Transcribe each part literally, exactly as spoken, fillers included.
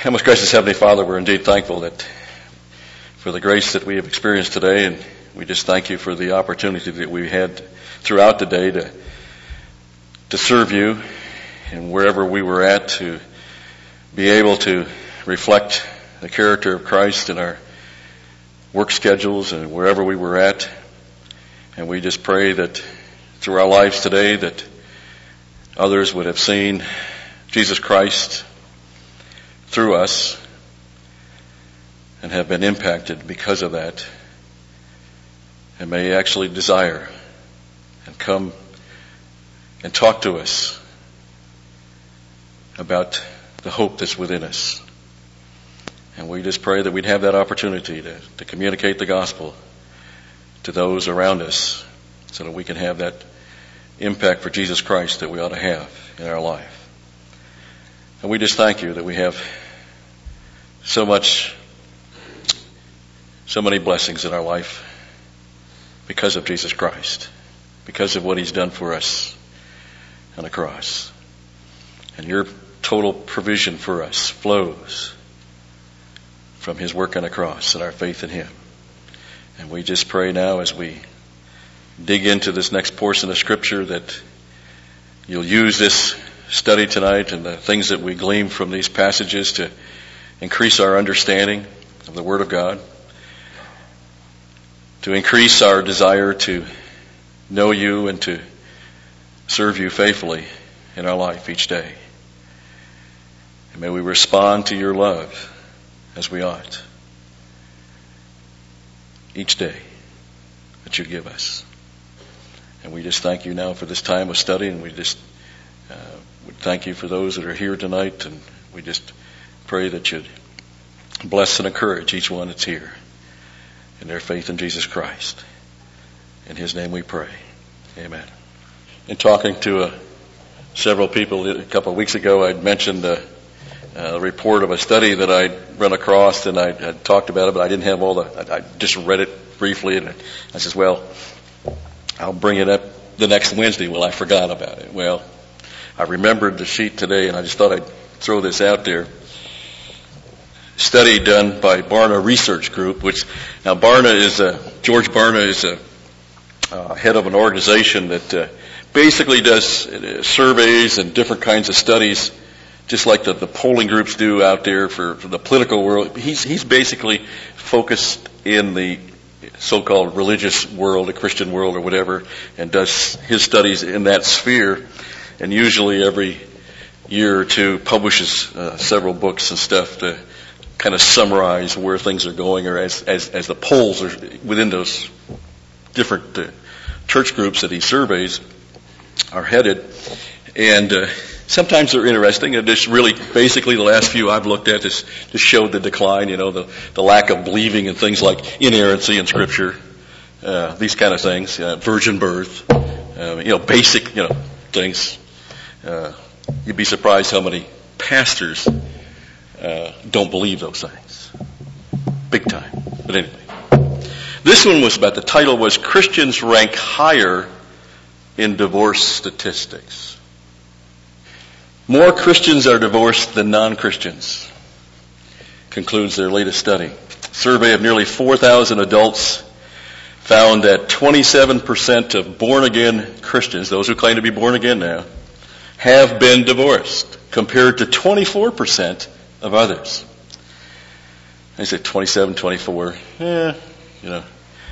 Our most gracious Heavenly Father, we're indeed thankful that for the grace that we have experienced today, and we just thank you for the opportunity that we had throughout the day to to serve you, and wherever we were at, to be able to reflect the character of Christ in our work schedules and wherever we were at. And we just pray that through our lives today that others would have seen Jesus Christ through us and have been impacted because of that, and may actually desire and come and talk to us about the hope that's within us. And we just pray that we'd have that opportunity to, to communicate the gospel to those around us so that we can have that impact for Jesus Christ that we ought to have in our life. And we just thank you that we have so much, so many blessings in our life because of Jesus Christ, because of what He's done for us on the cross. And your total provision for us flows from His work on the cross and our faith in Him. And we just pray now as we dig into this next portion of Scripture that you'll use this study tonight and the things that we glean from these passages to increase our understanding of the Word of God, to increase our desire to know you and to serve you faithfully in our life each day. And may we respond to your love as we ought each day that you give us. And we just thank you now for this time of study, and we just uh, would thank you for those that are here tonight, and we just pray that you'd bless and encourage each one that's here in their faith in Jesus Christ. In His name we pray. Amen. In talking to uh, several people a couple of weeks ago, I'd mentioned uh, a report of a study that I'd run across, and I had talked about it, but I didn't have all the, I, I just read it briefly, and I said, well, I'll bring it up the next Wednesday. Well, I forgot about it. Well, I remembered the sheet today, and I just thought I'd throw this out there. Study done by Barna Research Group, which now Barna is a, George Barna is a uh, head of an organization that uh, basically does uh, surveys and different kinds of studies, just like the, the polling groups do out there for, for the political world. He's he's basically focused in the so-called religious world, the Christian world or whatever, and does his studies in that sphere, and usually every year or two publishes uh, several books and stuff to kind of summarize where things are going, or as as, as the polls are within those different uh, church groups that he surveys are headed. And uh, sometimes they're interesting, and just really basically the last few I've looked at just, just showed the decline, you know, the, the lack of believing in things like inerrancy in Scripture, uh, these kind of things, uh, virgin birth, uh, you know, basic, you know, things. Uh, you'd be surprised how many pastors uh, don't believe those things. Big time. But anyway. This one was about, the title was Christians Rank Higher in Divorce Statistics. More Christians are divorced than non-Christians, concludes their latest study. A survey of nearly four thousand adults found that twenty-seven percent of born-again Christians, those who claim to be born again now, have been divorced, compared to twenty-four percent of others. I said twenty-seven, twenty-four, yeah, you know.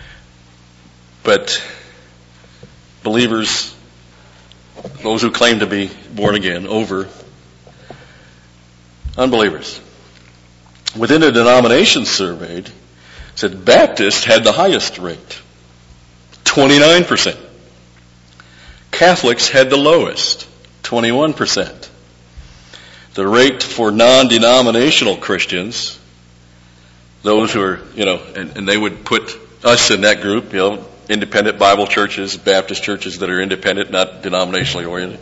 But believers, those who claim to be born again, over unbelievers. Within the denomination surveyed, said Baptist had the highest rate, twenty-nine percent. Catholics had the lowest, twenty-one percent. The rate for non-denominational Christians, those who are, you know, and, and they would put us in that group, you know, independent Bible churches, Baptist churches that are independent, not denominationally oriented,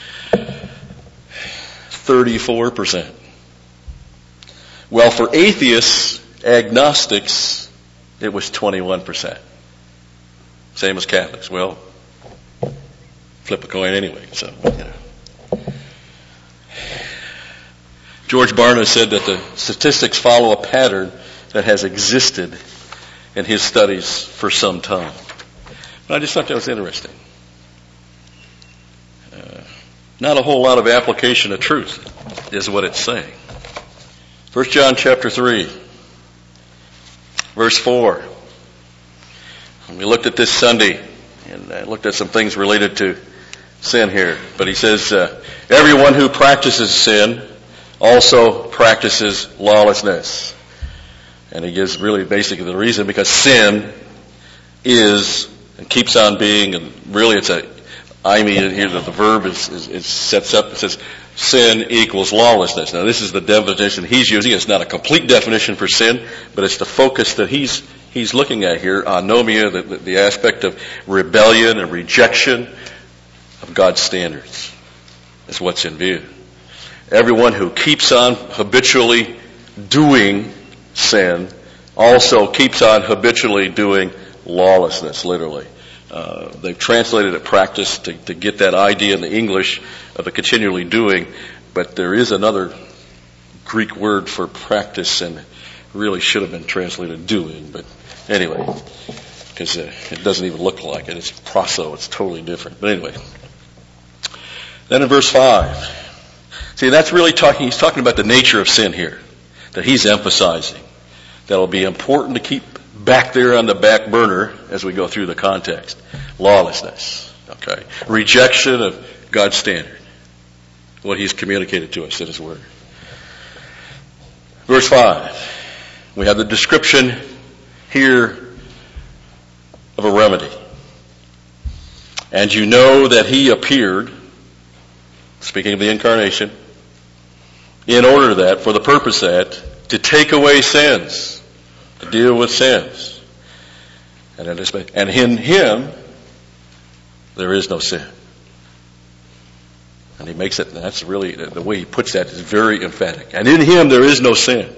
thirty-four percent. Well, for atheists, agnostics, it was twenty-one percent. Same as Catholics. Well, flip a coin anyway, so, you know. George Barna said that the statistics follow a pattern that has existed in his studies for some time. And I just thought that was interesting. Uh, not a whole lot of application of truth is what it's saying. First John chapter three, verse four. We looked at this Sunday and I looked at some things related to sin here. But he says, uh, everyone who practices sin also practices lawlessness. And he gives really basically the reason, because sin is and keeps on being, and really it's a, I mean here that the verb is, is, is sets up, it says sin equals lawlessness. Now this is the definition he's using. It's not a complete definition for sin, but it's the focus that he's he's looking at here, anomia, the, the, the aspect of rebellion and rejection of God's standards. That's what's in view. Everyone who keeps on habitually doing sin also keeps on habitually doing lawlessness, literally. Uh, they've translated it practice to, to get that idea in the English of a continually doing, but there is another Greek word for practice, and really should have been translated doing, but anyway, because uh, it doesn't even look like it. It's proso, it's totally different. But anyway, then in verse five, see, that's really talking, he's talking about the nature of sin here, that he's emphasizing. That'll be important to keep back there on the back burner as we go through the context. Lawlessness, okay? Rejection of God's standard, what he's communicated to us in his word. Verse five, we have the description here of a remedy. And you know that he appeared, speaking of the incarnation, in order that, for the purpose that, to take away sins, to deal with sins. And in him, there is no sin. And he makes it, and that's really, the way he puts that is very emphatic. And in him, there is no sin.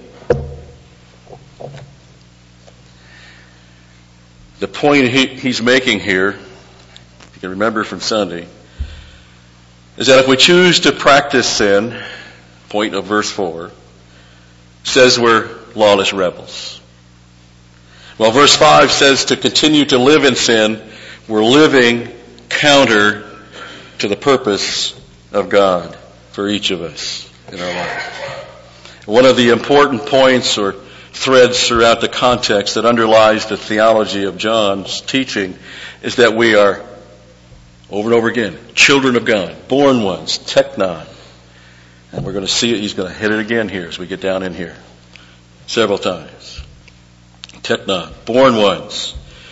The point he, he's making here, if you can remember from Sunday, is that if we choose to practice sin, point of verse four, says we're lawless rebels. Well, verse five says to continue to live in sin, we're living counter to the purpose of God for each of us in our life. One of the important points or threads throughout the context that underlies the theology of John's teaching is that we are, over and over again, children of God, born ones, teknon. And we're going to see it, he's going to hit it again here as we get down in here. Several times. Teknon, born ones.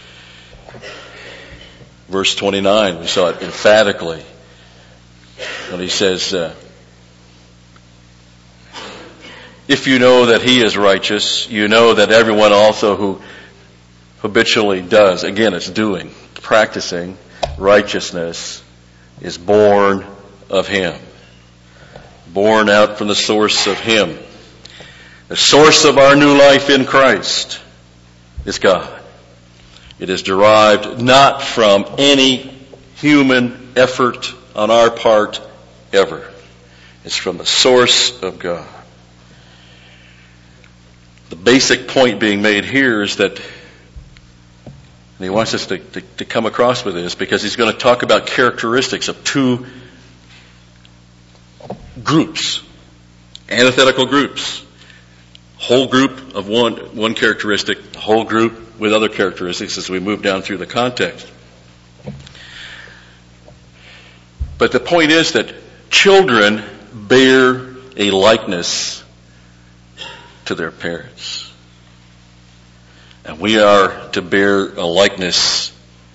Verse twenty-nine, we saw it emphatically when he says, uh, if you know that he is righteous, you know that everyone also who habitually does, again it's doing, practicing righteousness, is born of him. Born out from the source of him. The source of our new life in Christ is God. It is derived not from any human effort on our part ever. It's from the source of God. The basic point being made here is that, and he wants us to, to, to come across with this because he's going to talk about characteristics of two groups, antithetical groups. Whole group of one, one characteristic, whole group with other characteristics as we move down through the context. But the point is that children bear a likeness to their parents. And we are to bear a likeness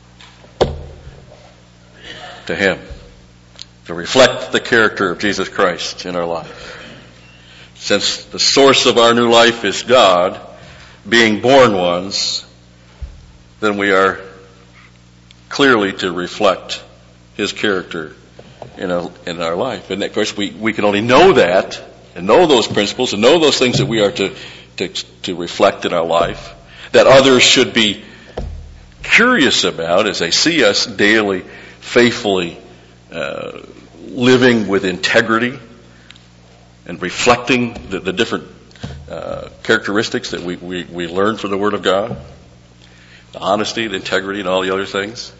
to him, to reflect the character of Jesus Christ in our life. Since the source of our new life is God, being born ones, then we are clearly to reflect his character in our, in our life. And of course we, we can only know that and know those principles and know those things that we are to, to, to reflect in our life, that others should be curious about as they see us daily, faithfully uh, living with integrity and reflecting the, the different uh, characteristics that we, we, we learn from the Word of God, the honesty, the integrity, and all the other things.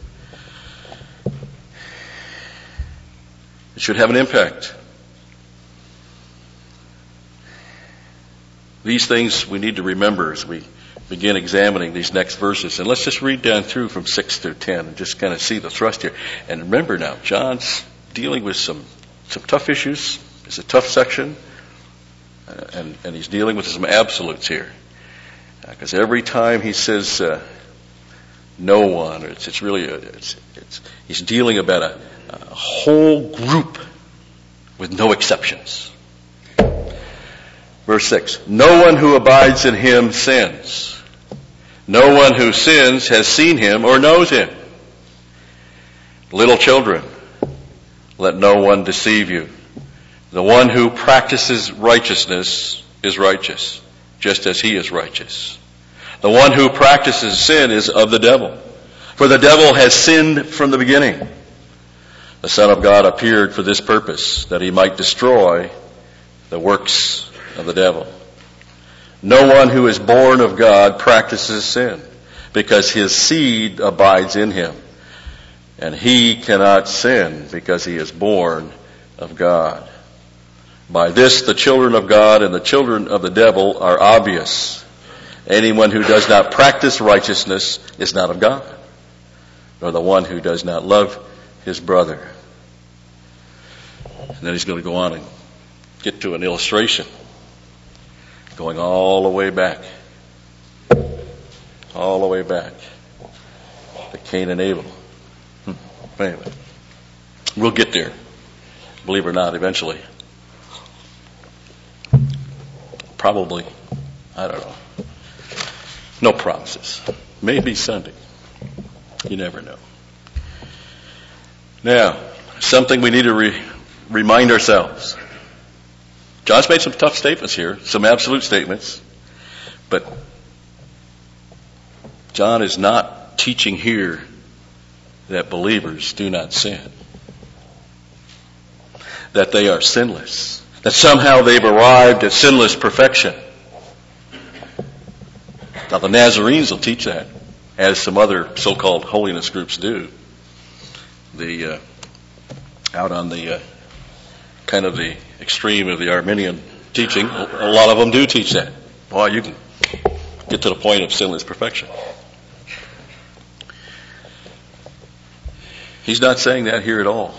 It should have an impact. These things we need to remember as we begin examining these next verses. And let's just read down through from six through ten and just kind of see the thrust here. And remember now, John's dealing with some, some tough issues. It's a tough section. Uh, and, and he's dealing with some absolutes here. Because uh, every time he says uh, no one, or it's, it's really, a, it's, it's, he's dealing about a, a whole group with no exceptions. Verse six, no one who abides in him sins. No one who sins has seen him or knows him. Little children, let no one deceive you. The one who practices righteousness is righteous, just as he is righteous. The one who practices sin is of the devil, for the devil has sinned from the beginning. The Son of God appeared for this purpose, that he might destroy the works of the devil. No one who is born of God practices sin, because his seed abides in him. And he cannot sin, because he is born of God. By this the children of God and the children of the devil are obvious. Anyone who does not practice righteousness is not of God, nor the one who does not love his brother. And then he's going to go on and get to an illustration, going all the way back, all the way back to Cain and Abel. Hmm. Anyway, we'll get there, believe it or not, eventually. Probably, I don't know. No promises. Maybe Sunday. You never know. Now, something we need to re- remind ourselves. John's made some tough statements here, some absolute statements, but John is not teaching here that believers do not sin, that they are sinless, that somehow they've arrived at sinless perfection. Now the Nazarenes will teach that, as some other so-called holiness groups do. The uh, out on the uh, kind of the extreme of the Arminian teaching, a lot of them do teach that. Boy, you can get to the point of sinless perfection. He's not saying that here at all.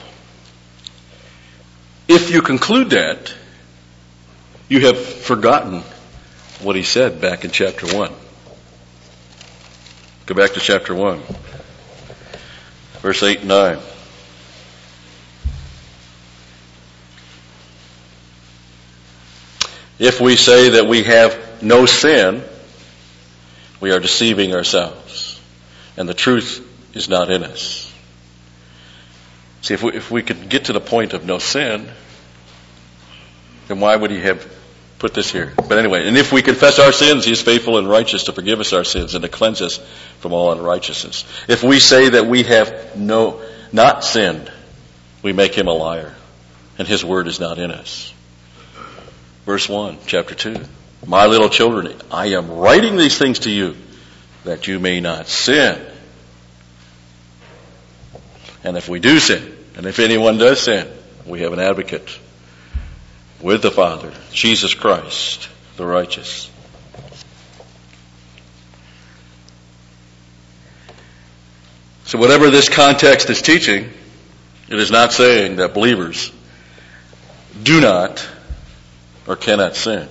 If you conclude that, you have forgotten what he said back in chapter one. Go back to chapter one, verse eight and nine. If we say that we have no sin, we are deceiving ourselves, and the truth is not in us. See, if we, if we could get to the point of no sin, then why would he have put this here? But anyway, and if we confess our sins, he is faithful and righteous to forgive us our sins and to cleanse us from all unrighteousness. If we say that we have no not sinned, we make him a liar, and his word is not in us. Verse one, chapter two. My little children, I am writing these things to you that you may not sin. And if we do sin, and if anyone does sin, we have an advocate with the Father, Jesus Christ, the righteous. So whatever this context is teaching, it is not saying that believers do not or cannot sin.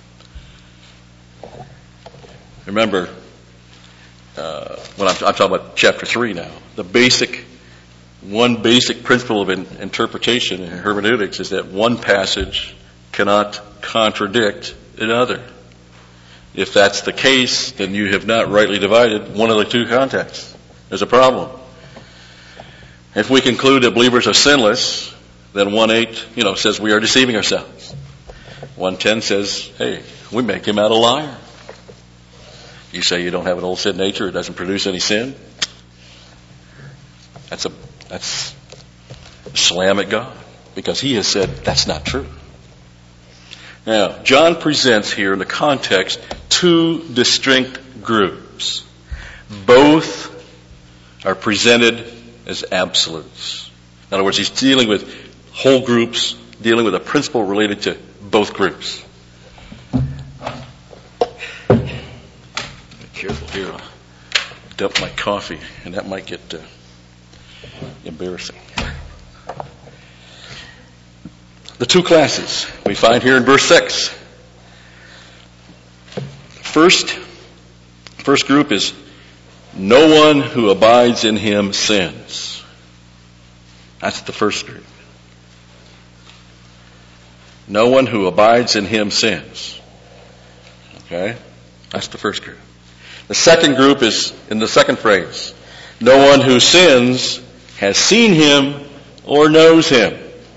Remember, uh, when I'm, I'm talking about chapter three now, the basic, one basic principle of in, interpretation and hermeneutics is that one passage cannot contradict another. If that's the case, then you have not rightly divided one of the two contexts. There's a problem. If we conclude that believers are sinless, then one eight, you know, says we are deceiving ourselves. one ten says, hey, we make him out a liar. You say you don't have an old sin nature, it doesn't produce any sin. That's a that's a slam at God, because he has said that's not true. Now, John presents here in the context two distinct groups. Both are presented as absolutes. In other words, he's dealing with whole groups, dealing with a principle related to both groups. Be careful here. I'll dump my coffee, and that might get uh, embarrassing. The two classes we find here in verse six. First, first group is no one who abides in him sins. That's the first group. No one who abides in him sins. Okay? That's the first group. The second group is in the second phrase. No one who sins has seen him or knows him.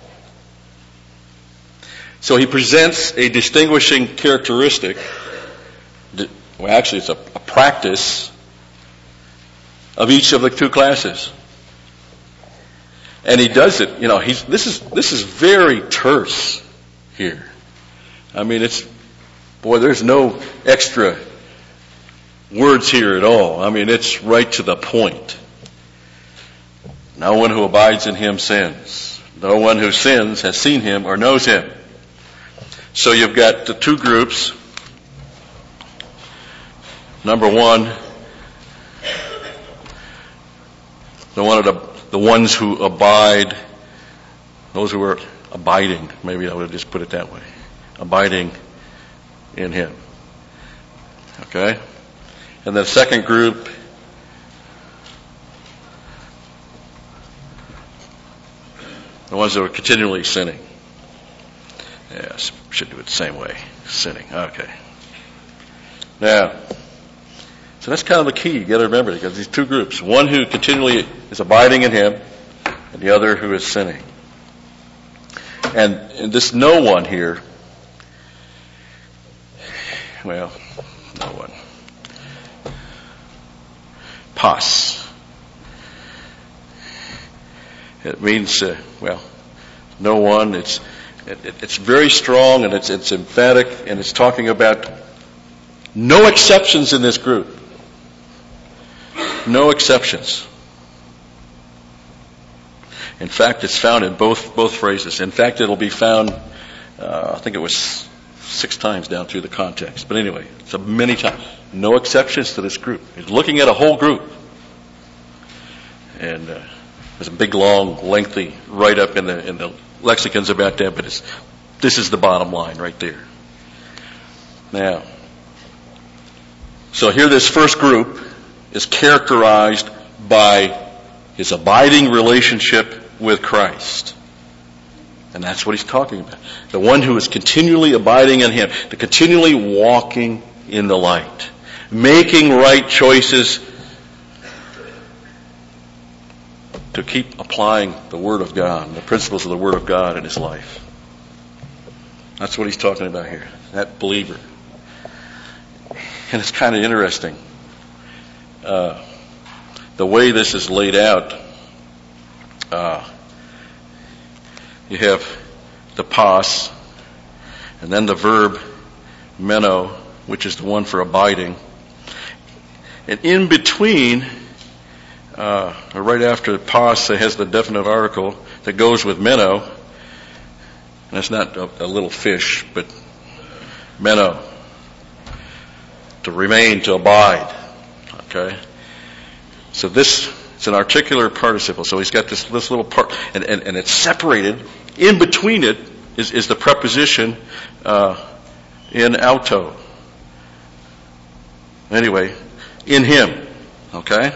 So he presents a distinguishing characteristic. Well, actually, it's a, a practice of each of the two classes. And he does it, you know, he's, this is, this is very terse here. I mean, it's, boy, there's no extra words here at all. I mean, it's right to the point. No one who abides in him sins. No one who sins has seen him or knows him. So you've got the two groups. Number one, the one of the the ones who abide, those who are abiding, maybe I would have just put it that way, abiding in him. Okay? And the second group, the ones that are continually sinning. Yes, should do it the same way. Sinning. Okay. Now, so that's kind of the key. You got to remember, because these two groups, one who continually is abiding in him, and the other who is sinning. And, and this no one here, well, no one. Pas. It means, uh, well, no one. It's it, it's very strong, and it's it's emphatic, and it's talking about no exceptions in this group. No exceptions. In fact, it's found in both both phrases. In fact, it'll be found, uh, I think it was six times down through the context. But anyway, it's a many times. No exceptions to this group. He's looking at a whole group. And uh, there's a big, long, lengthy write-up in the in the lexicons about that, but it's, this is the bottom line right there. Now, so here this first group is characterized by his abiding relationship with Christ. And that's what he's talking about. The one who is continually abiding in him, the continually walking in the light, making right choices to keep applying the Word of God, the principles of the Word of God in his life. That's what he's talking about here, that believer. And it's kind of interesting. Uh, the way this is laid out, uh, you have the pas, and then the verb meno, which is the one for abiding. And in between, uh, or right after pas, it has the definite article that goes with meno. And that's not a, a little fish, but meno, to remain, to abide. Okay? So this is an articular participle. So he's got this, this little part, and, and, and it's separated. In between it is, is the preposition uh, in auto. Anyway, in him. Okay?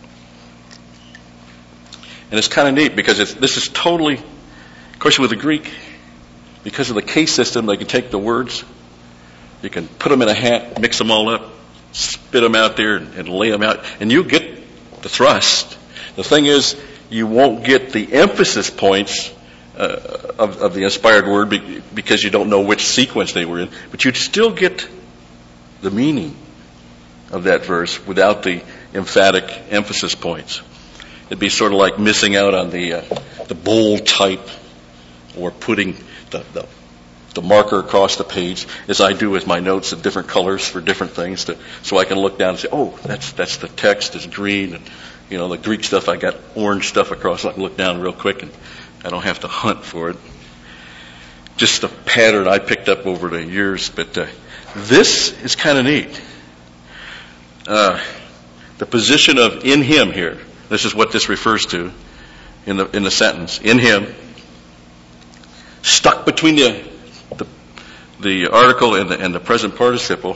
And it's kind of neat because it's, this is totally, of course with the Greek, because of the case system, they can take the words, you can put them in a hat, mix them all up, spit them out there and, and lay them out, and you get the thrust. The thing is, you won't get the emphasis points uh, of, of the inspired word be, because you don't know which sequence they were in, but you'd still get the meaning of that verse without the emphatic emphasis points. It'd be sort of like missing out on the uh, the bold type, or putting the, the the marker across the page, as I do with my notes of different colors for different things, to, so I can look down and say, oh, that's that's the text is green, and you know the Greek stuff I got orange stuff across. So I can look down real quick, and I don't have to hunt for it. Just a pattern I picked up over the years, but uh, this is kind of neat. Uh, the position of in Him here. This is what this refers to in the in the sentence. In Him, stuck between the the, the article and the, and the present participle,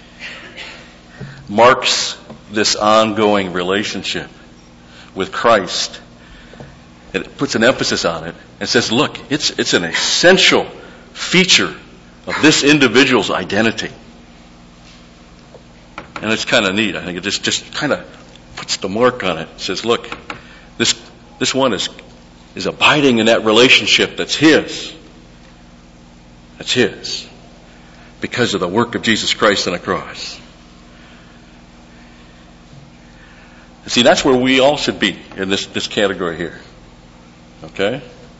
marks this ongoing relationship with Christ. It puts an emphasis on it and says, look, it's it's an essential feature of this individual's identity. And it's kind of neat. I think it just, just kind of puts the mark on it. It says, look, this this one is is abiding in that relationship that's his. That's his. Because of the work of Jesus Christ on the cross. See, that's where we all should be in this, this category here. Okay?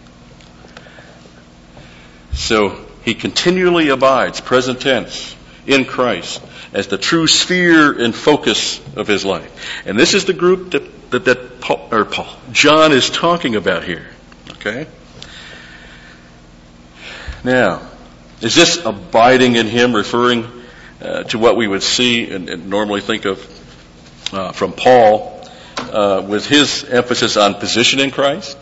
So, he continually abides, present tense, in Christ, as the true sphere and focus of his life. And this is the group that, that, that Paul, or Paul, John is talking about here. Okay? Now, is this abiding in him referring uh, to what we would see and, and normally think of uh, from Paul uh, with his emphasis on position in Christ?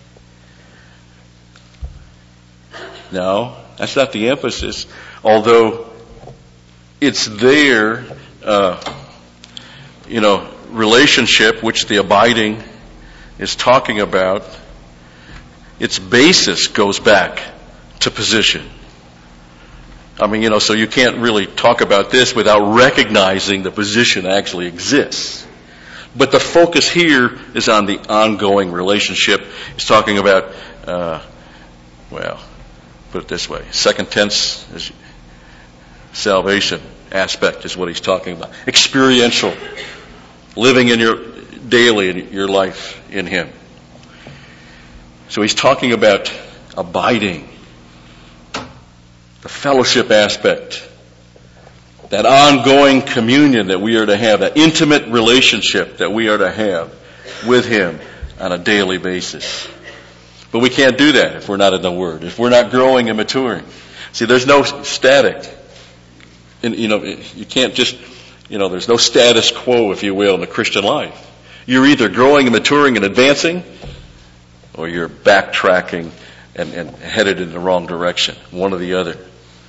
No, that's not the emphasis. Although it's their, uh, you know, relationship which the abiding is talking about. Its basis goes back to position. I mean, you know, so you can't really talk about this without recognizing the position actually exists. But the focus here is on the ongoing relationship. He's talking about, uh, well, put it this way, second tense is salvation aspect is what he's talking about. Experiential, living in your daily in your life in him. So he's talking about abiding. The fellowship aspect, that ongoing communion that we are to have, that intimate relationship that we are to have with him on a daily basis. But we can't do that if we're not in the Word, if we're not growing and maturing. See, there's no static. And, you know, you can't just, you know, there's no status quo, if you will, in the Christian life. You're either growing and maturing and advancing, or you're backtracking and, and headed in the wrong direction, one or the other.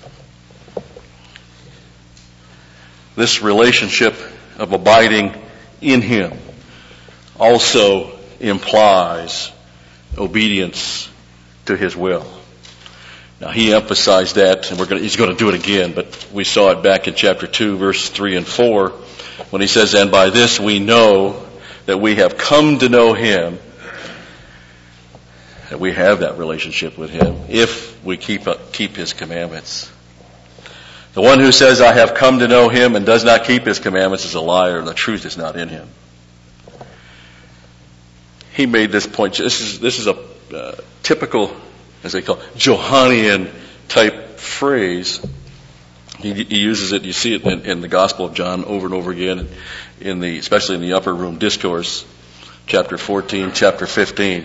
This relationship of abiding in him also implies obedience to his will. Now he emphasized that, and we're going to, he's going to do it again, but we saw it back in chapter two, verse three and four, when he says, and by this we know that we have come to know him, that we have that relationship with him, if we keep uh, keep his commandments. The one who says, I have come to know him and does not keep his commandments is a liar, and the truth is not in him. He made this point. This is, this is a uh, typical, as they call it, Johannine type phrase. He, he uses it, you see it in, in the Gospel of John over and over again, in the, especially in the upper room discourse, chapter fourteen, chapter fifteen.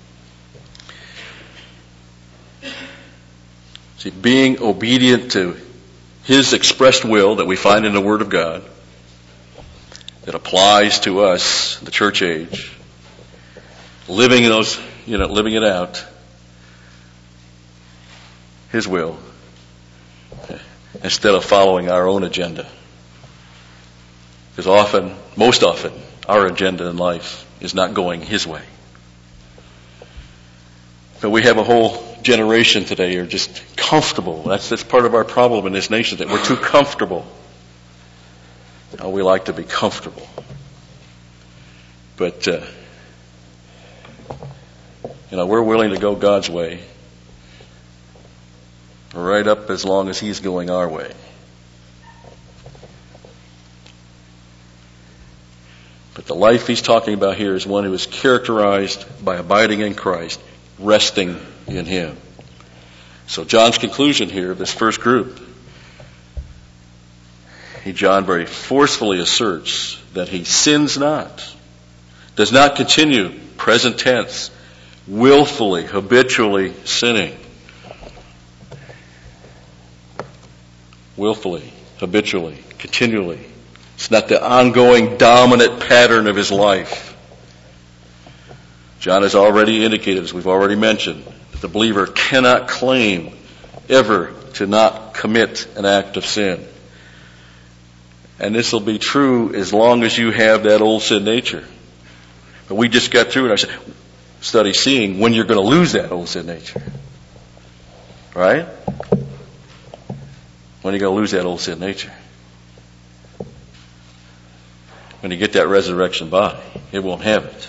See, being obedient to his expressed will that we find in the Word of God, that applies to us, the church age, living in those, you know, living it out, his will, instead of following our own agenda. Because often, most often, our agenda in life is not going his way. But we have a whole generation today are just comfortable. That's that's part of our problem in this nation, that we're too comfortable. Oh, we like to be comfortable. But, uh, you know, we're willing to go God's way right up as long as he's going our way. But the life he's talking about here is one who is characterized by abiding in Christ, resting in him. So John's conclusion here, this first group, he, John, very forcefully asserts that he sins not, does not continue, present tense, willfully, habitually sinning. Willfully, habitually, continually. It's not the ongoing dominant pattern of his life. John has already indicated, as we've already mentioned, that the believer cannot claim ever to not commit an act of sin. And this will be true as long as you have that old sin nature. But we just got through it. I study seeing when you're going to lose that old sin nature. Right? When are you going to lose that old sin nature? When you get that resurrection body, it won't have it.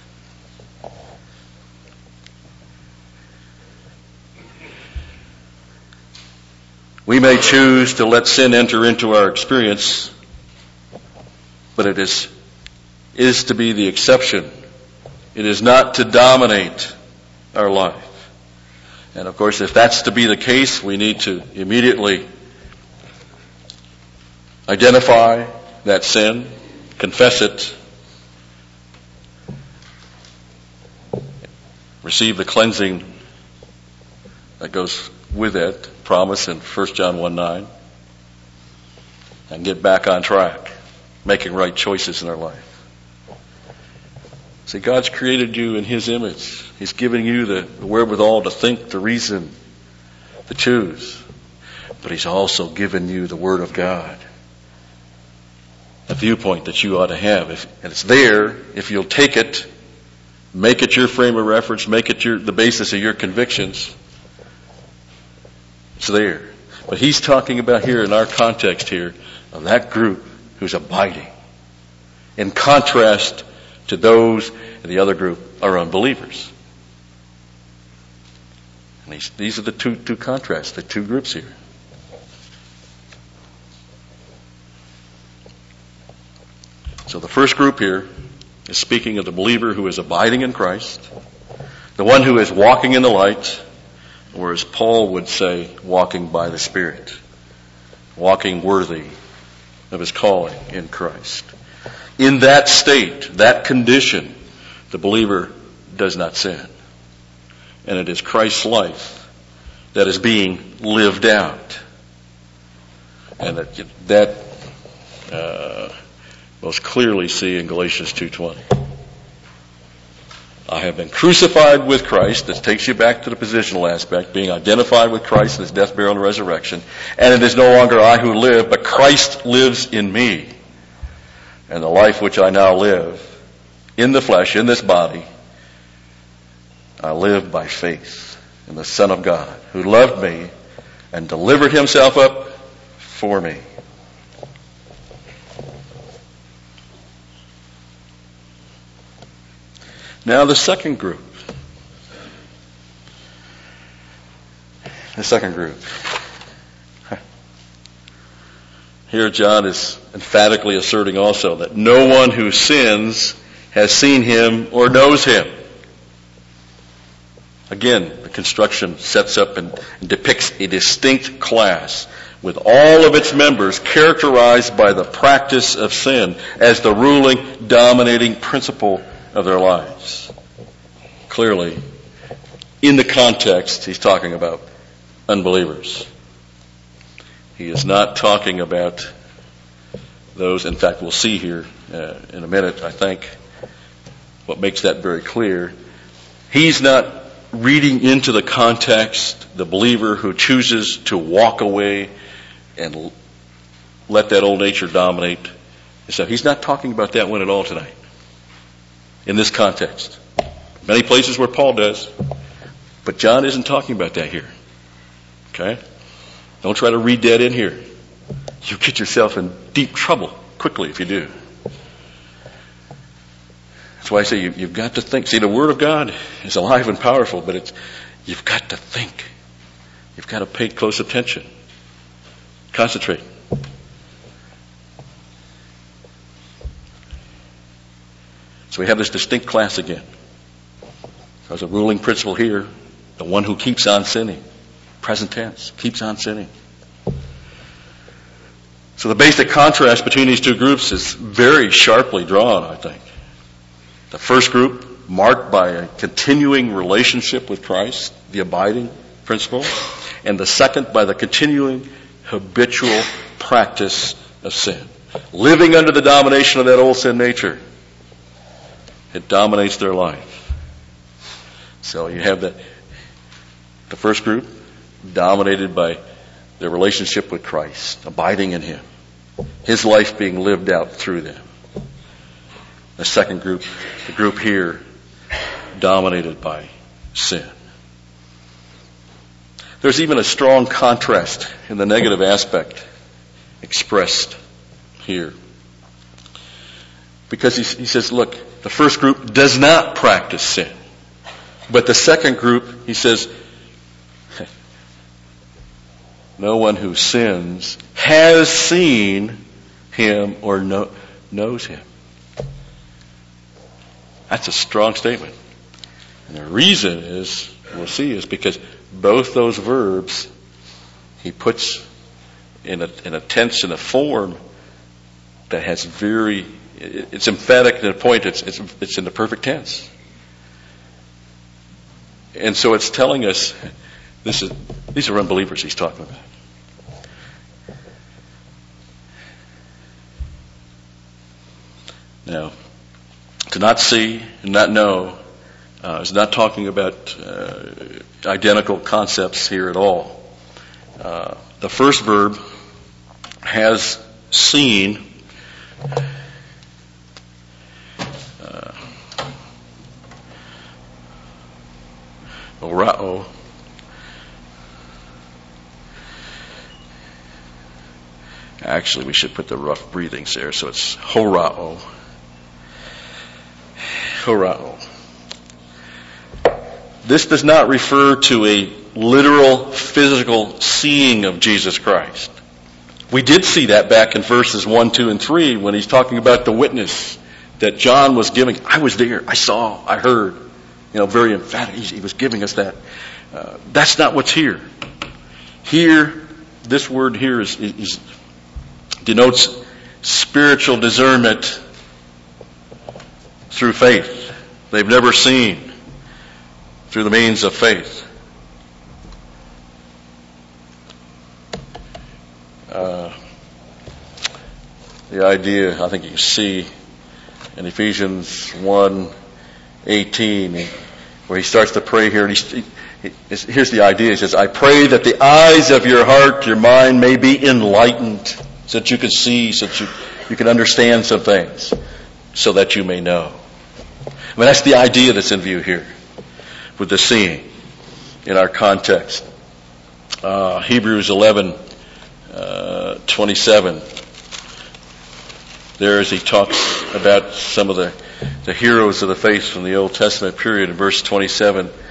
We may choose to let sin enter into our experience, but it is, is to be the exception. It is not to dominate our life. And of course, if that's to be the case, we need to immediately identify that sin, confess it, receive the cleansing that goes with it, promise in First John one nine, and get back on track, making right choices in our life. See, God's created you in His image. He's given you the wherewithal to think, to reason, to choose. But He's also given you the Word of God, a viewpoint that you ought to have. If, and it's there, if you'll take it, make it your frame of reference, make it your, the basis of your convictions, it's there. But he's talking about here in our context here of that group who's abiding. In contrast to those in the other group are unbelievers. And these, these are the two, two contrasts, the two groups here. So the first group here is speaking of the believer who is abiding in Christ, the one who is walking in the light, or as Paul would say, walking by the Spirit, walking worthy of his calling in Christ. In that state, that condition, the believer does not sin. And it is Christ's life that is being lived out. And that, that uh, most clearly see in Galatians two twenty. I have been crucified with Christ. This takes you back to the positional aspect, being identified with Christ in His death, burial, and resurrection. And it is no longer I who live, but Christ lives in me. And the life which I now live in the flesh, in this body, I live by faith in the Son of God, who loved me and delivered Himself up for me. Now the second group. The second group. Here John is emphatically asserting also that no one who sins has seen Him or knows Him. Again, the construction sets up and depicts a distinct class with all of its members characterized by the practice of sin as the ruling, dominating principle of their lives. Clearly, in the context, he's talking about unbelievers. He is not talking about those, in fact, we'll see here uh, in a minute, I think, what makes that very clear. He's not reading into the context the believer who chooses to walk away and let that old nature dominate. So he's not talking about that one at all tonight. In this context. Many places where Paul does. But John isn't talking about that here. Okay? Don't try to read that in here. You get yourself in deep trouble quickly if you do. That's why I say you, you've got to think. See, the Word of God is alive and powerful, but it's you've got to think. You've got to pay close attention. Concentrate. So we have this distinct class again. There's a ruling principle here, the one who keeps on sinning. Present tense. Keeps on sinning. So the basic contrast between these two groups is very sharply drawn, I think. The first group, marked by a continuing relationship with Christ, the abiding principle, and the second by the continuing habitual practice of sin. Living under the domination of that old sin nature. It dominates their life. So you have the, the first group dominated by their relationship with Christ, abiding in Him. His life being lived out through them. The second group, the group here, dominated by sin. There's even a strong contrast in the negative aspect expressed here. Because he, he says, look, the first group does not practice sin. But the second group, he says, no one who sins has seen Him or know, knows Him. That's a strong statement. And the reason is, we'll see, is because both those verbs he puts in a, in a tense and a form that has very, it's emphatic to the point it's, it's, it's in the perfect tense. And so it's telling us, this is, these are unbelievers he's talking about. Now, to not see and not know uh, is not talking about uh, identical concepts here at all. Uh, the first verb has seen. Uh, orao. Actually, we should put the rough breathings there, so it's horao. Horao. This does not refer to a literal, physical seeing of Jesus Christ. We did see that back in verses one, two, and three when he's talking about the witness that John was giving. I was there. I saw. I heard. You know, very emphatic. He was giving us that. Uh, that's not what's here. Here, this word here is, is denotes spiritual discernment through faith. They've never seen through the means of faith. Uh, the idea, I think you see in Ephesians one eighteen, where he starts to pray here, and he, he, here's the idea. He says, I pray that the eyes of your heart, your mind may be enlightened, so that you can see, so that you, you can understand some things, so that you may know. I mean, that's the idea that's in view here with the seeing in our context. Uh, Hebrews eleven uh, twenty-seven. There, as he talks about some of the, the heroes of the faith from the Old Testament period, in verse twenty-seven, it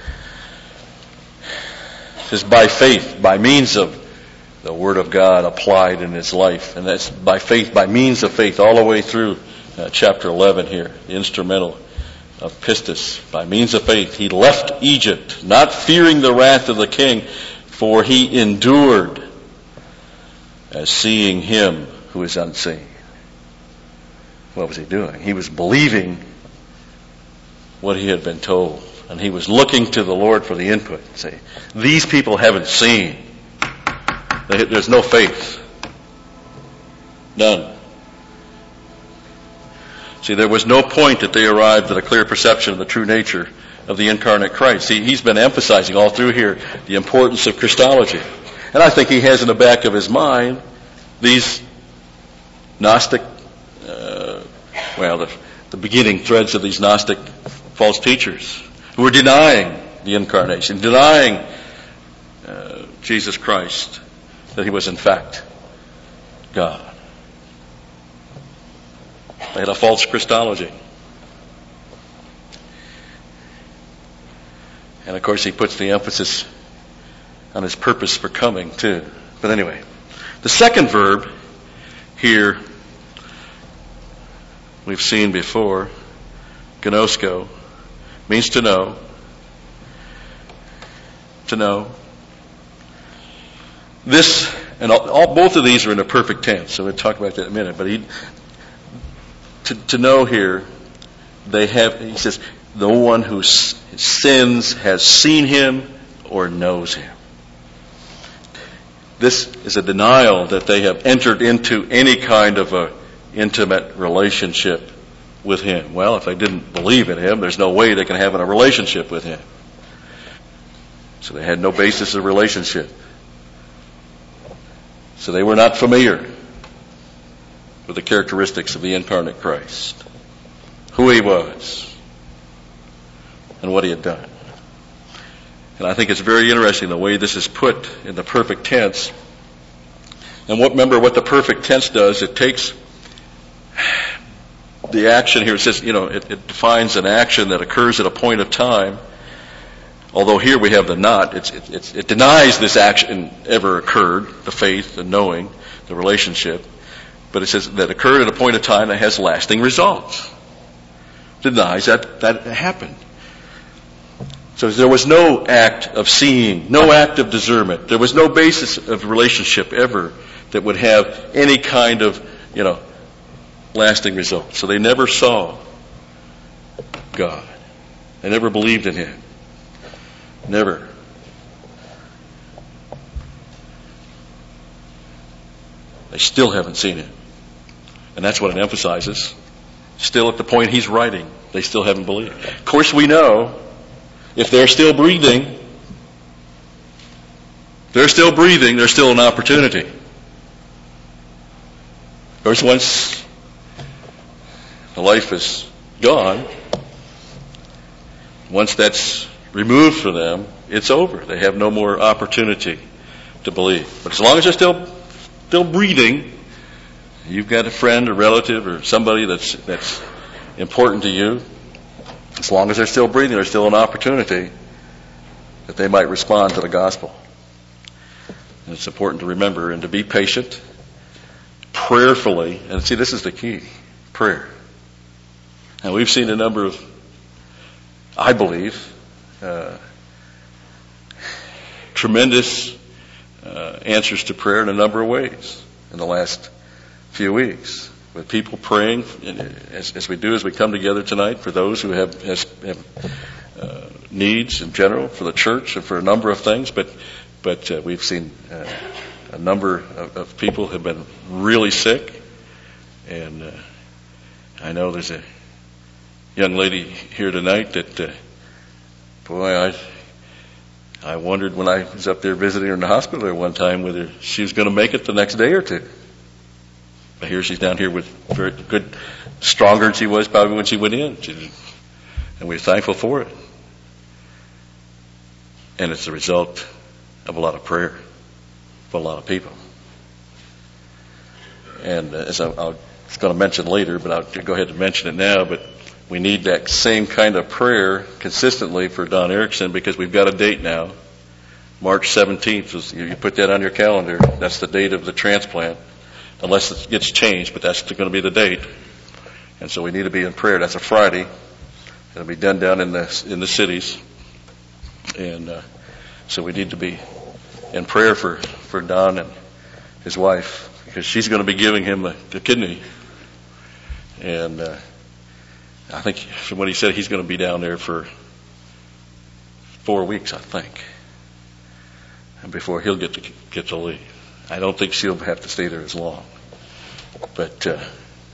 says, by faith, by means of the Word of God applied in his life. And that's by faith, by means of faith, all the way through uh, chapter eleven here, the instrumental of pistis. By means of faith, he left Egypt, not fearing the wrath of the king, for he endured as seeing him who is unseen. What was he doing? He was believing what he had been told. And he was looking to the Lord for the input. Say, these people haven't seen. There's no faith. None. See, there was no point that they arrived at a clear perception of the true nature of the incarnate Christ. See, he's been emphasizing all through here the importance of Christology. And I think he has in the back of his mind these Gnostic, uh, well, the, the beginning threads of these Gnostic false teachers who were denying the incarnation, denying uh, Jesus Christ, that he was in fact God. They had a false Christology. And of course he puts the emphasis on his purpose for coming too. But anyway, the second verb here we've seen before, gnosko, means to know. To know. this, and all, all both of these are in the perfect tense, so we'll talk about that in a minute. But he, to, to know here, they have. He says, no one who sins has seen him or knows him. This is a denial that they have entered into any kind of a intimate relationship with him. Well, if they didn't believe in him, there's no way they can have a relationship with him. So they had no basis of relationship. So they were not familiar with the characteristics of the incarnate Christ, who he was, and what he had done. And I think it's very interesting the way this is put in the perfect tense. And what, remember what the perfect tense does, it takes the action here. It says, you know, it, it defines an action that occurs at a point of time. Although here we have the not, it's, it, it's, it denies this action ever occurred, the faith, the knowing, the relationship. But it says that occurred at a point of time that has lasting results. Denies that that happened. So there was no act of seeing, no act of discernment. There was no basis of relationship ever that would have any kind of, you know, lasting results. So they never saw God. They never believed in him. Never. They still haven't seen him. And that's what it emphasizes. Still at the point he's writing, they still haven't believed. Of course, we know if they're still breathing, they're still breathing, there's still an opportunity. Of course, once the life is gone, once that's removed from them, it's over. They have no more opportunity to believe. But as long as they're still still breathing, you've got a friend, a relative, or somebody that's that's important to you, as long as they're still breathing, there's still an opportunity that they might respond to the gospel. And it's important to remember and to be patient, prayerfully, and see, this is the key, prayer. And we've seen a number of, I believe, uh, tremendous uh, answers to prayer in a number of ways in the last few weeks. With people praying, as, as we do as we come together tonight, for those who have, has, have uh, needs in general, for the church and for a number of things. But but uh, we've seen uh, a number of, of people have been really sick, and uh, I know there's a young lady here tonight that, uh, boy, I I wondered when I was up there visiting her in the hospital at one time whether she was going to make it the next day or two. I hear she's down here with very good, stronger than she was probably when she went in. She, and we're thankful for it. And it's the result of a lot of prayer for a lot of people. And uh, as I, I was going to mention later, but I'll go ahead and mention it now, but we need that same kind of prayer consistently for Don Erickson, because we've got a date now. March seventeenth, you put that on your calendar. That's the date of the transplant. Unless it gets changed, but that's going to be the date. And so we need to be in prayer. That's a Friday. It'll be done down in the in the cities. And uh, so we need to be in prayer for, for Don and his wife, because she's going to be giving him the, the kidney. And uh, I think from what he said, he's going to be down there for four weeks, I think, and before he'll get to get to leave. I don't think she'll have to stay there as long. But uh,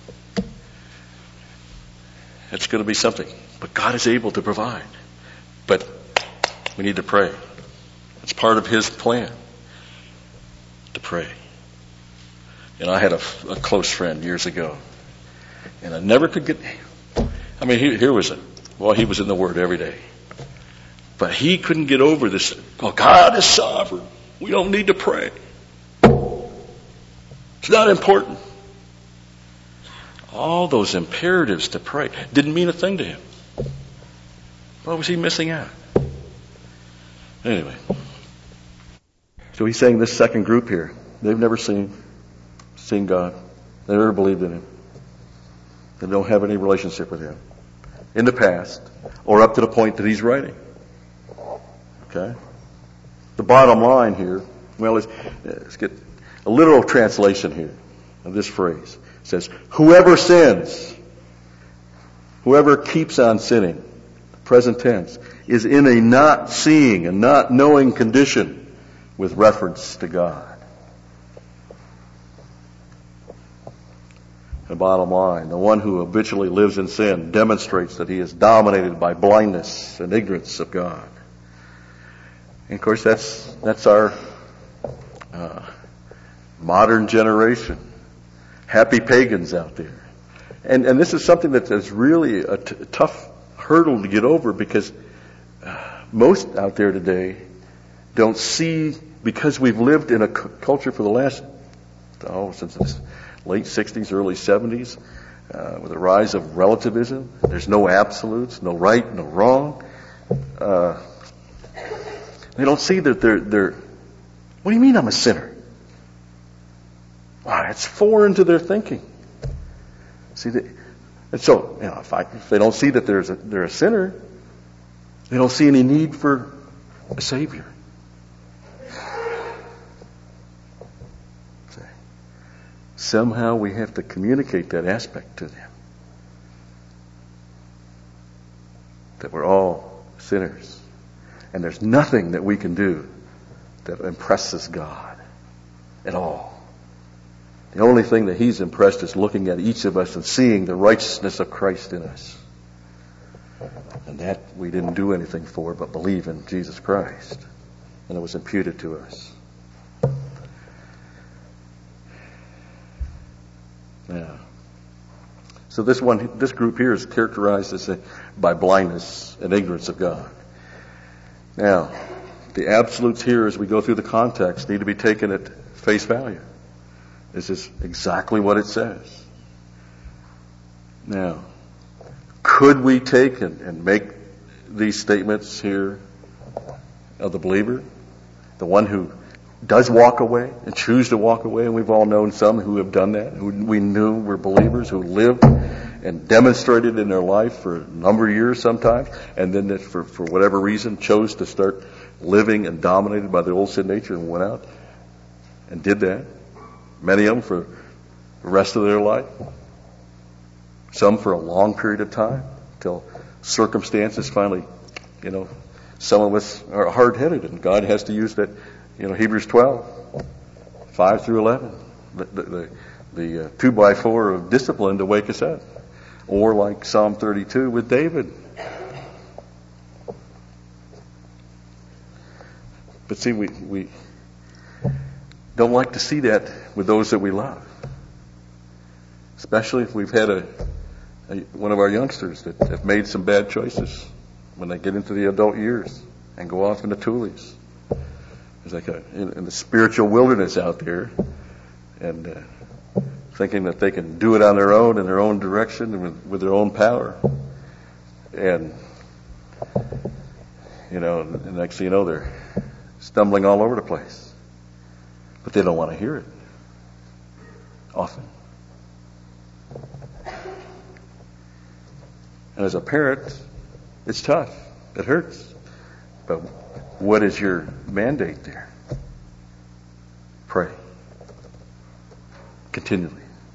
it's going to be something. But God is able to provide. But we need to pray. It's part of his plan to pray. And I had a, a close friend years ago. And I never could get... I mean, he, here was a... Well, he was in the Word every day. But he couldn't get over this. Well, God is sovereign. We don't need to pray. It's not important. All those imperatives to pray didn't mean a thing to him. What was he missing out? Anyway. So he's saying this second group here, they've never seen, seen God. They've never believed in him. They don't have any relationship with him in the past or up to the point that he's writing. Okay? The bottom line here Well, let's, let's get a literal translation here of this phrase. It says, whoever sins, whoever keeps on sinning, present tense, is in a not seeing and not knowing condition with reference to God. The bottom line, the one who habitually lives in sin demonstrates that he is dominated by blindness and ignorance of God. And of course, that's that's our uh, modern generation. Happy pagans out there. And and this is something that is really a, t- a tough hurdle to get over, because uh, most out there today don't see, because we've lived in a c- culture for the last, oh, since the late sixties, early seventies, uh, with the rise of relativism. There's no absolutes, no right, no wrong. Uh, they don't see that they're, they're, what do you mean I'm a sinner? Wow, it's foreign to their thinking. See, they, and so, you know, if, I, if they don't see that there's a, they're a sinner, they don't see any need for a Savior. See, somehow we have to communicate that aspect to them, that we're all sinners, and there's nothing that we can do that impresses God at all. The only thing that He's impressed is looking at each of us and seeing the righteousness of Christ in us. And that we didn't do anything for but believe in Jesus Christ. And it was imputed to us. Yeah. So this one, this group here is characterized as a, by blindness and ignorance of God. Now, the absolutes here, as we go through the context, need to be taken at face value. This is exactly what it says. Now, could we take and, and make these statements here of the believer, the one who does walk away and choose to walk away? And we've all known some who have done that, who we knew were believers, who lived and demonstrated in their life for a number of years sometimes, and then that for, for whatever reason chose to start living and dominated by their old sin nature and went out and did that. Many of them for the rest of their life. Some for a long period of time, till circumstances finally, you know, some of us are hard-headed, and God has to use that, you know, Hebrews twelve, five through eleven, the, the, the, the uh, two by four of discipline to wake us up. Or like Psalm thirty-two with David. But see, we, we don't like to see that with those that we love. Especially if we've had a, a one of our youngsters that have made some bad choices when they get into the adult years and go off into toolies. There's like a in, in the spiritual wilderness out there, and uh, thinking that they can do it on their own in their own direction and with, with their own power. And you know, the next thing you know, they're stumbling all over the place. But they don't want to hear it. Often. And as a parent, it's tough. It hurts. But what is your mandate there? Pray. Continually.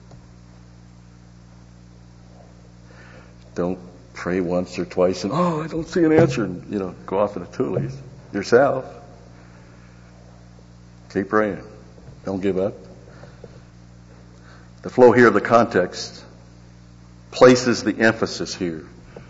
Don't pray once or twice and, oh, I don't see an answer, and, you know, go off in the toolies yourself. Keep praying. Don't give up. The flow here of the context places the emphasis here.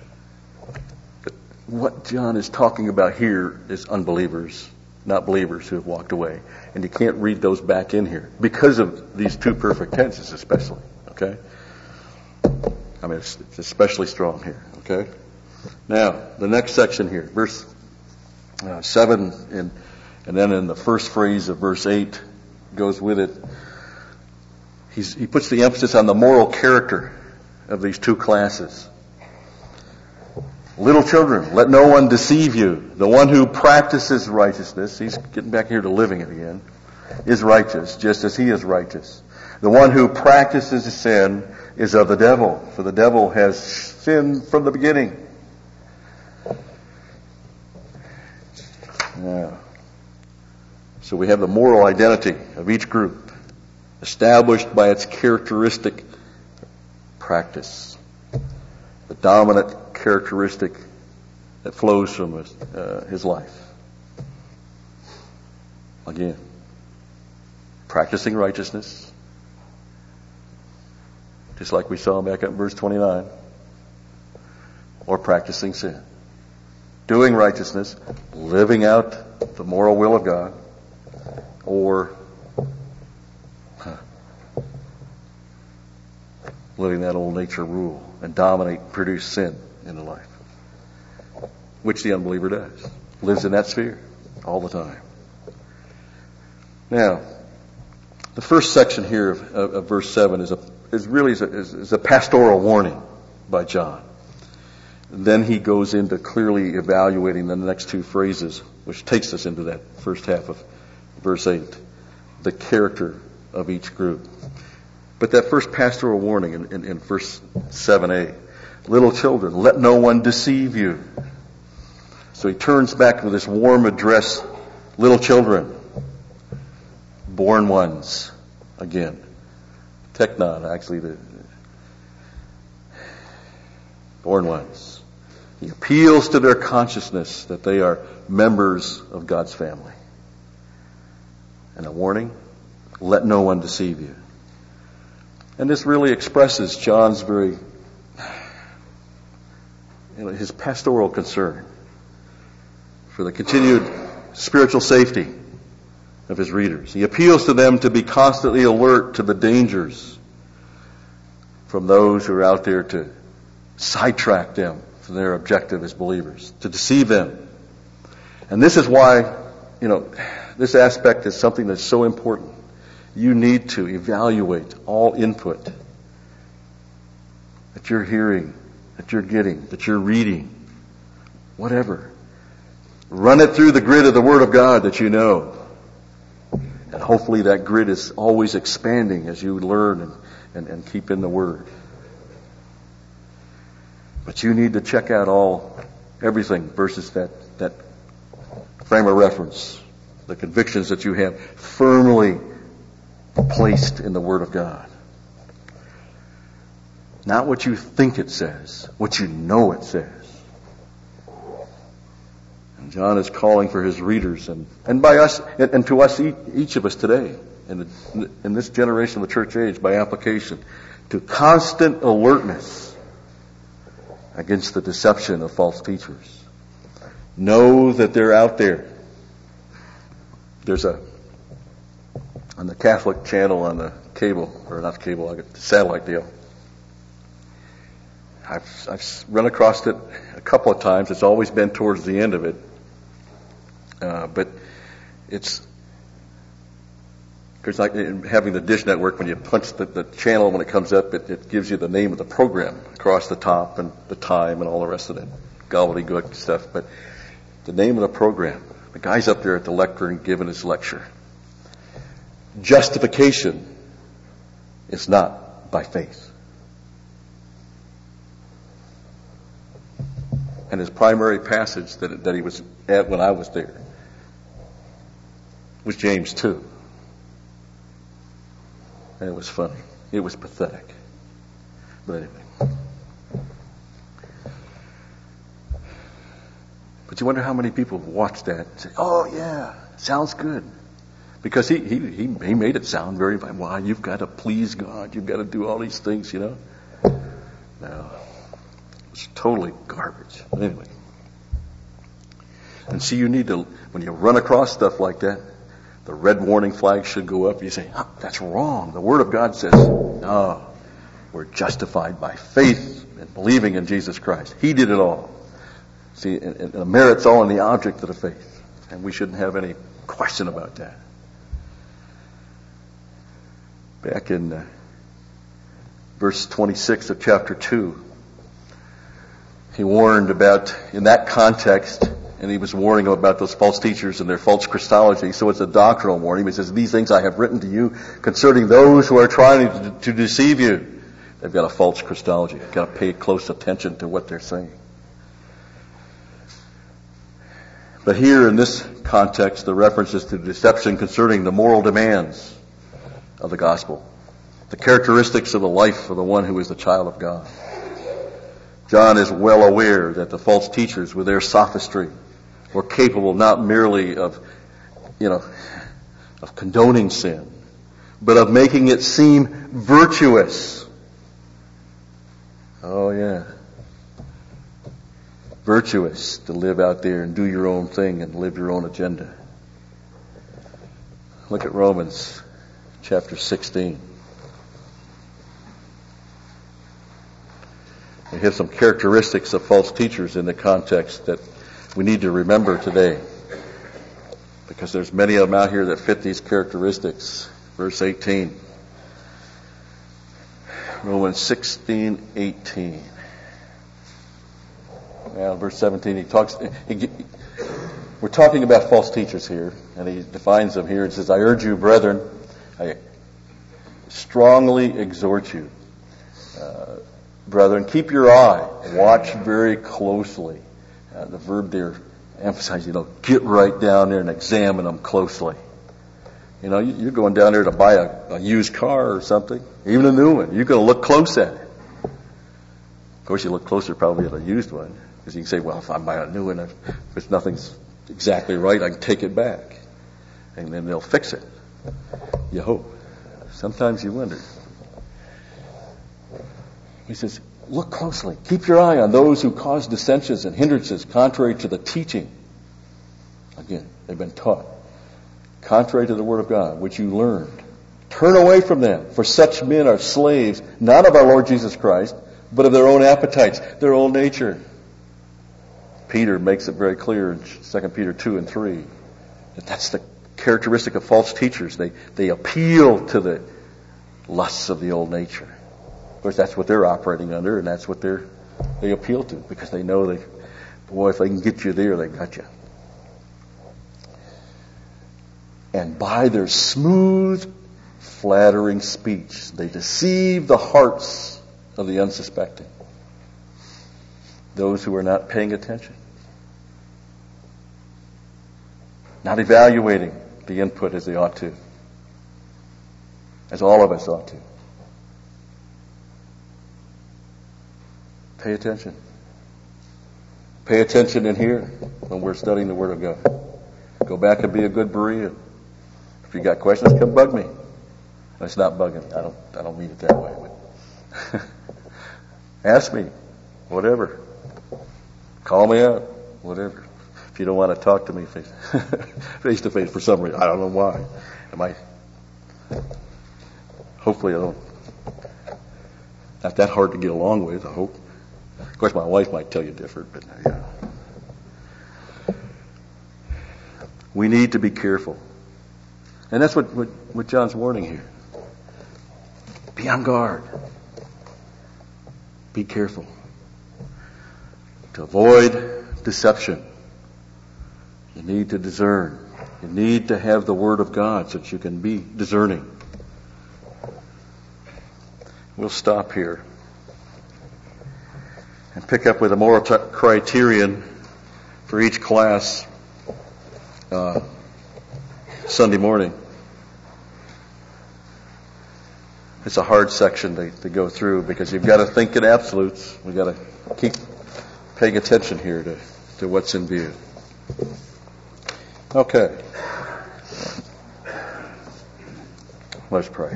What John is talking about here is unbelievers, not believers who have walked away. And you can't read those back in here because of these two perfect tenses especially. Okay? I mean, it's, it's especially strong here. Okay? Now, the next section here, verse uh, seven, and, and then in the first phrase of verse eight, goes with it. He's, he puts the emphasis on the moral character of these two classes. Little children, let no one deceive you. The one who practices righteousness, he's getting back here to living it again, is righteous, just as he is righteous. The one who practices sin is of the devil, for the devil has sinned from the beginning. So we have the moral identity of each group, established by its characteristic practice, the dominant characteristic that flows from his, uh, his life. Again, practicing righteousness, just like we saw back up in verse twenty-nine, or practicing sin. Doing righteousness, living out the moral will of God, or huh, letting that old nature rule and dominate, produce sin in the life, which the unbeliever does. Lives in that sphere all the time. Now, the first section here of, of, of verse seven is a is really is a, is, is a pastoral warning by John. Then he goes into clearly evaluating the next two phrases, which takes us into that first half of verse eight, the character of each group. But that first pastoral warning in, in, in verse seven a, little children, let no one deceive you. So he turns back to this warm address, little children, born ones, again. Teknon, actually, the born ones. He appeals to their consciousness that they are members of God's family. And a warning, let no one deceive you. And this really expresses John's very, you know, his pastoral concern for the continued spiritual safety of his readers. He appeals to them to be constantly alert to the dangers from those who are out there to sidetrack them from their objective as believers, to deceive them. And this is why, you know, this aspect is something that's so important. You need to evaluate all input that you're hearing, that you're getting, that you're reading, whatever. Run it through the grid of the Word of God that you know. And hopefully that grid is always expanding as you learn and, and, and keep in the Word. But you need to check out all, everything versus that, that frame of reference, the convictions that you have firmly placed in the Word of God. Not what you think it says, what you know it says. And John is calling for his readers and, and by us, and, and to us, each of us today, in, the, in this generation of the church age, by application, to constant alertness against the deception of false teachers. Know that they're out there. There's a, on the Catholic channel on the cable, or not cable, I got the satellite deal. I've, I've run across it a couple of times. It's always been towards the end of it. Uh, but it's, it's like having the Dish Network, when you punch the, the channel, when it comes up, it, it gives you the name of the program across the top and the time and all the rest of it. Gobbledygook stuff. But the name of the program, the guy's up there at the lectern giving his lecture. Justification is not by faith. And his primary passage that, that he was at when I was there was James two. And it was funny. It was pathetic. But anyway. But you wonder how many people watch that and say, oh yeah, sounds good. Because he, he, he, he made it sound very, wow, you've got to please God. You've got to do all these things, you know. No. It's totally garbage. But anyway. And see, you need to, when you run across stuff like that, the red warning flag should go up. You say, oh, that's wrong. The Word of God says, no, we're justified by faith and believing in Jesus Christ. He did it all. See, and, and the merit's all in the object of the faith. And we shouldn't have any question about that. Back in uh, verse twenty-six of chapter two, he warned about, in that context, and he was warning about those false teachers and their false Christology. So it's a doctrinal warning. He says, these things I have written to you concerning those who are trying to, to deceive you. They've got a false Christology. You've got to pay close attention to what they're saying. But here in this context, the reference is to deception concerning the moral demands of the gospel, the characteristics of the life of the one who is the child of God. John is well aware that the false teachers, with their sophistry, were capable not merely of, you know, of condoning sin, but of making it seem virtuous. Oh yeah. Virtuous to live out there and do your own thing and live your own agenda. Look at Romans chapter sixteen. We have some characteristics of false teachers in the context that we need to remember today, because there's many of them out here that fit these characteristics. Verse eighteen. Romans sixteen eighteen. Now, verse seventeen, he talks, he, we're talking about false teachers here, and he defines them here. It says, I urge you, brethren, I strongly exhort you, uh, brethren, keep your eye, watch very closely. Uh, the verb there emphasizes, you know, get right down there and examine them closely. You know, you're going down there to buy a, a used car or something, even a new one. You're going to look close at it. Of course, you look closer probably at a used one, because you can say, well, if I'm buying a new one, if, if nothing's exactly right, I can take it back. And then they'll fix it. You hope. Sometimes you wonder. He says, look closely. Keep your eye on those who cause dissensions and hindrances contrary to the teaching. Again, they've been taught. Contrary to the Word of God, which you learned. Turn away from them, for such men are slaves, not of our Lord Jesus Christ, but of their own appetites, their own nature. Peter makes it very clear in Second Peter two and three that that's the characteristic of false teachers. They they appeal to the lusts of the old nature. Of course, that's what they're operating under, and that's what they're they appeal to, because they know they, boy, if they can get you there, they got you. And by their smooth, flattering speech, they deceive the hearts of the unsuspecting, those who are not paying attention, not evaluating the input as they ought to, as all of us ought to. Pay attention. Pay attention in here when we're studying the Word of God. Go back and be a good Berean. If you got questions, come bug me. It's not bugging. I don't. I don't mean it that way. But ask me, whatever. Call me out, whatever. If you don't want to talk to me face, face to face for some reason, I don't know why. Am I? Hopefully, I don't. Not that hard to get along with. I hope. Of course, my wife might tell you different, but yeah. We need to be careful, and that's what what, what John's warning here. Be on guard. Be careful. To avoid deception, you need to discern. You need to have the Word of God so that you can be discerning. We'll stop here and pick up with a moral t- criterion for each class uh, Sunday morning. It's a hard section to, to go through, because you've got to think in absolutes. We've got to keep paying attention here to, to what's in view. Okay. Let's pray.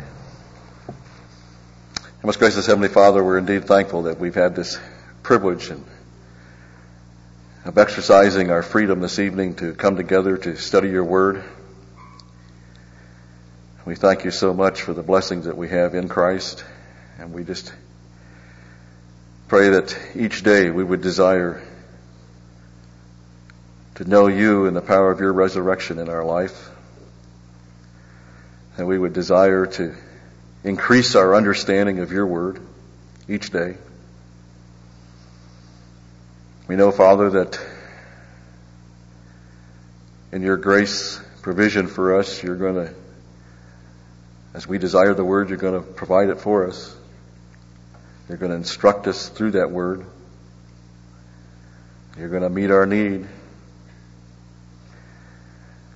Most gracious Heavenly Father, we're indeed thankful that we've had this privilege and of exercising our freedom this evening to come together to study your Word. We thank you so much for the blessings that we have in Christ, and we just pray that each day we would desire to know you and the power of your resurrection in our life, and we would desire to increase our understanding of your Word each day. We know, Father, that in your grace provision for us, you're going to, as we desire the Word, you're going to provide it for us. You're going to instruct us through that Word. You're going to meet our need.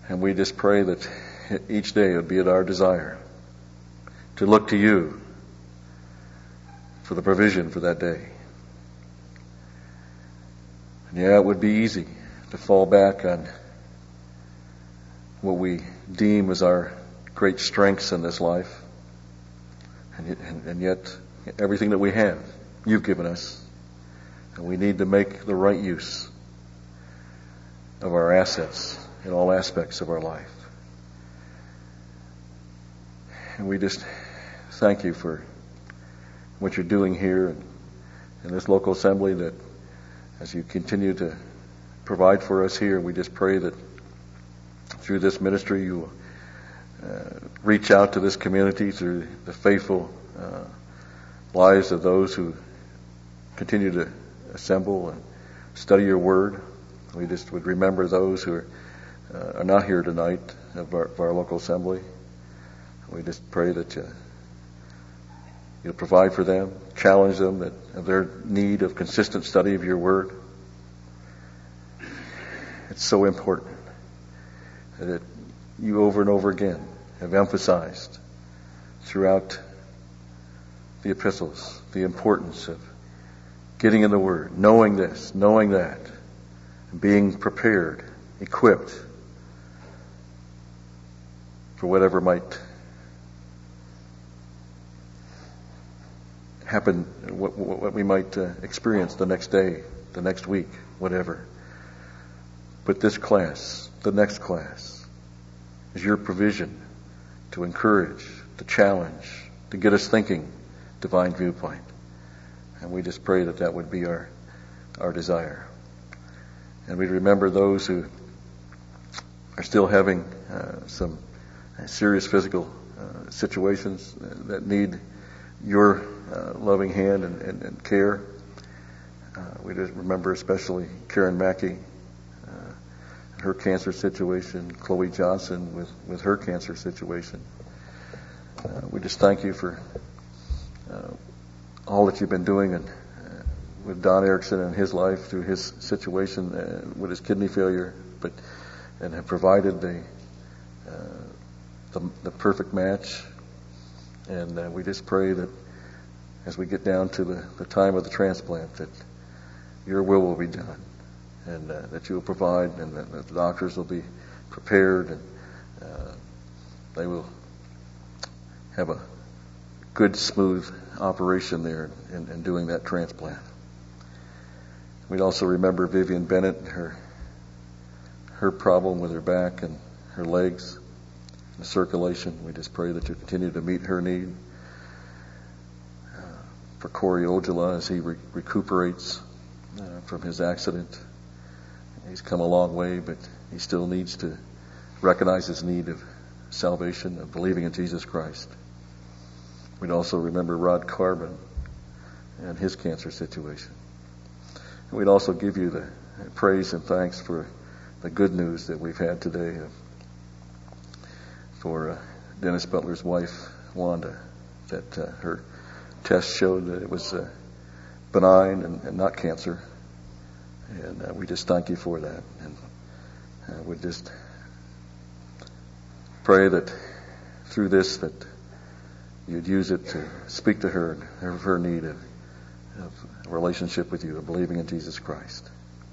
And we just pray that each day it would be at our desire to look to you for the provision for that day. And yeah, it would be easy to fall back on what we deem as our great strengths in this life. And, and, and yet, everything that we have, you've given us. And we need to make the right use of our assets in all aspects of our life. And we just thank you for what you're doing here in, in this local assembly, that as you continue to provide for us here, we just pray that through this ministry you will uh, reach out to this community through the faithful uh, lives of those who continue to assemble and study your word. We just would remember those who are, uh, are not here tonight of our, of our local assembly. We just pray that you, you'll provide for them, challenge them that of their need of consistent study of your word. It's so important that you over and over again have emphasized throughout the epistles the importance of getting in the word, knowing this, knowing that, and being prepared, equipped for whatever might happen, what, what we might uh, experience the next day, the next week, whatever. But this class, the next class, is your provision to encourage, to challenge, to get us thinking divine viewpoint. And we just pray that that would be our our desire. And we remember those who are still having uh, some serious physical uh, situations that need your uh, loving hand and, and, and care. Uh, we just remember especially Karen Mackey, uh, her cancer situation, Chloe Johnson with, with her cancer situation. Uh, we just thank you for uh, all that you've been doing and uh, with Don Erickson and his life through his situation uh, with his kidney failure, but and have provided the uh, the, the perfect match. And uh, we just pray that as we get down to the, the time of the transplant, that your will will be done, and uh, that you will provide, and that, that the doctors will be prepared, and uh, they will have a good, smooth operation there in, in doing that transplant. We'd also remember Vivian Bennett, her her problem with her back and her legs, the circulation. We just pray that you continue to meet her need. Uh, for Corey Ojala as he re- recuperates uh, from his accident. He's come a long way, but he still needs to recognize his need of salvation, of believing in Jesus Christ. We'd also remember Rod Carbon and his cancer situation. And we'd also give you the praise and thanks for the good news that we've had today of, for uh, Dennis Butler's wife, Wanda, that uh, her test showed that it was uh, benign and, and not cancer. And uh, we just thank you for that. And uh, we just pray that through this that you'd use it to speak to her and her, her need of, of a relationship with you, of believing in Jesus Christ.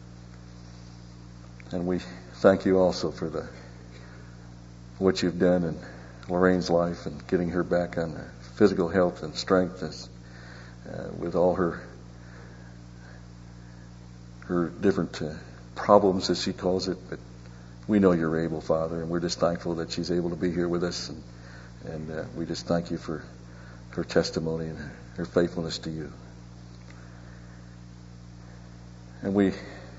And we thank you also for the what you've done in Lorraine's life and getting her back on physical health and strength as, uh, with all her her different uh, problems, as she calls it. But we know you're able, Father, and we're just thankful that she's able to be here with us. And, and uh, we just thank you for her testimony and her faithfulness to you. And we,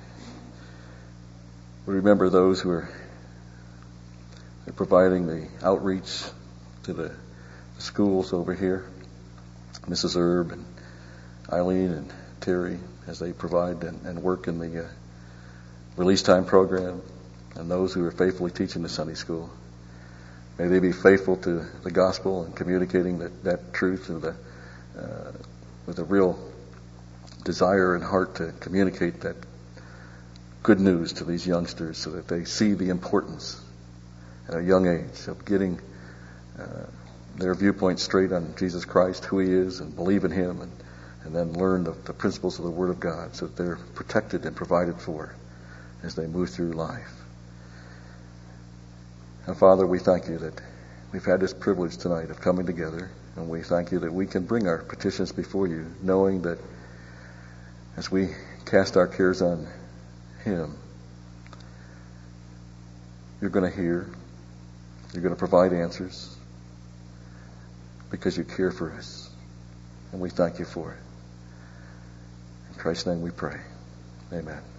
we remember those who are providing the outreach to the, the schools over here, Missus Erb and Eileen and Terry, as they provide and, and work in the uh, release time program, and those who are faithfully teaching the Sunday school. May they be faithful to the gospel and communicating that, that truth with a, uh, with a real desire and heart to communicate that good news to these youngsters so that they see the importance at a young age of getting uh, their viewpoint straight on Jesus Christ, who He is, and believe in Him, and, and then learn the, the principles of the Word of God so that they're protected and provided for as they move through life. And Father, we thank you that we've had this privilege tonight of coming together, and we thank you that we can bring our petitions before you, knowing that as we cast our cares on Him, you're going to hear, you're going to provide answers, because you care for us. And we thank you for it. In Christ's name we pray. Amen.